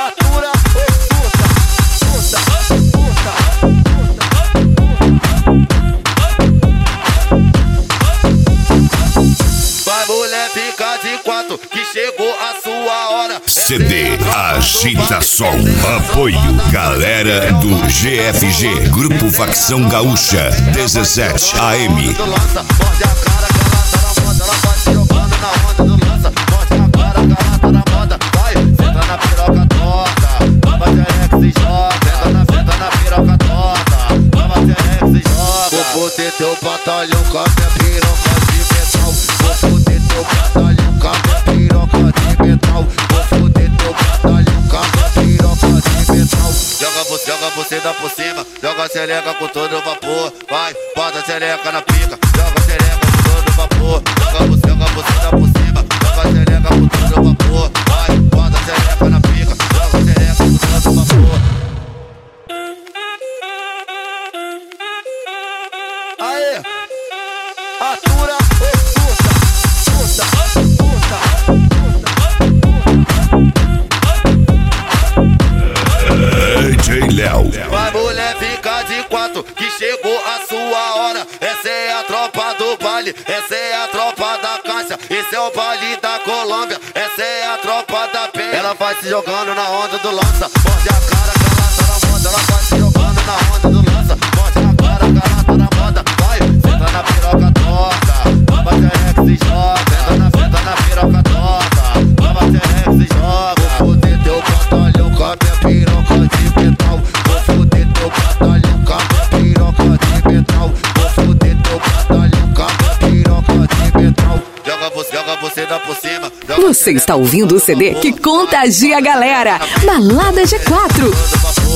atura, vai mulher ficar de quatro que chegou a sua hora. CD Agitação. Apoio galera do GFG Grupo Facção Gaúcha 17 AM. Morde a cara que ela tá na moda, ela vai se jogando na onda do lança. Morde a cara que ela tá na moda, vai, senta na piroca torta, vai xereca se joga, senta na piroca torta, vai xereca se joga. Vou foder teu batalhão com a minha piroca de metal. Vou foder teu batalhão com a minha piroca de metal. Vou foder teu batalhão com a minha piroca de metal. Joga você dá por cima, joga a xereca com todo vapor. Vai, bota a xereca na pica, joga a xereca com todo vapor. Joga você dá por cima, joga a xereca com todo vapor. Vai, bota a xereca na pica, joga a xereca com todo vapor. Aê, atura, DJ Léo. vai mulher ficar de quatro que chegou a sua hora. Essa é a tropa do baile, essa é a tropa da caixa. Esse é o baile da Colômbia, essa é a tropa da penha. Ela vai se jogando na onda do lança. Morde a cara que ela tá na moda, ela vai se jogando na onda do lança. Morde a cara que ela tá na moda, vai, senta na piroca torta, vai xereca se joga, senta na piroca torta, vai xereca se joga. Vou foder teu batalhão com a minha piroca de metal. Vou foder teu batalhão com a minha piroca de metal. Vou foder teu batalhão com a minha piroca de metal. Joga você dá por cima. Você está ouvindo o CD que contagia a galera. Balada G4.